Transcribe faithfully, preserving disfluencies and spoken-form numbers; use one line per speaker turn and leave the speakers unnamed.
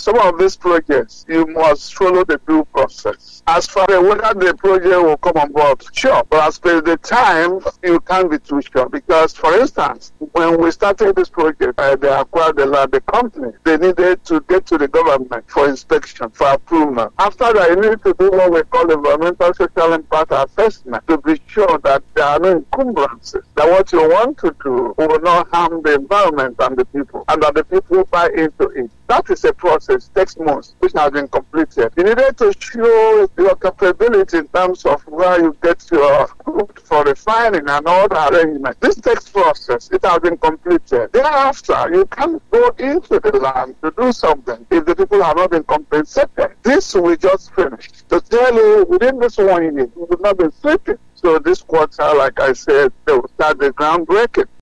some of these projects, you must follow the due process. As far as whether the project will come on board, sure. But as per the time, you can't be too sure. Because, for instance, when we started this project, uh, they acquired the land, the company, they needed to get to the government for inspection, for approval. After that, you need to do what we call environmental social impact assessment to be sure that there are no encumbrances, that what you want to do will not harm the environment and the people, and that the people buy into it. That is a process, takes months, which has been completed. You needed to show your capability in terms of where you get your crude for refining and all the arrangements. This takes process. It has been completed. Thereafter, you can't go into the land to do something if the people have not been compensated. This we just finished. To tell you, within this one year, we will not be sleeping. So this quarter, like I said, they will start the groundbreaking.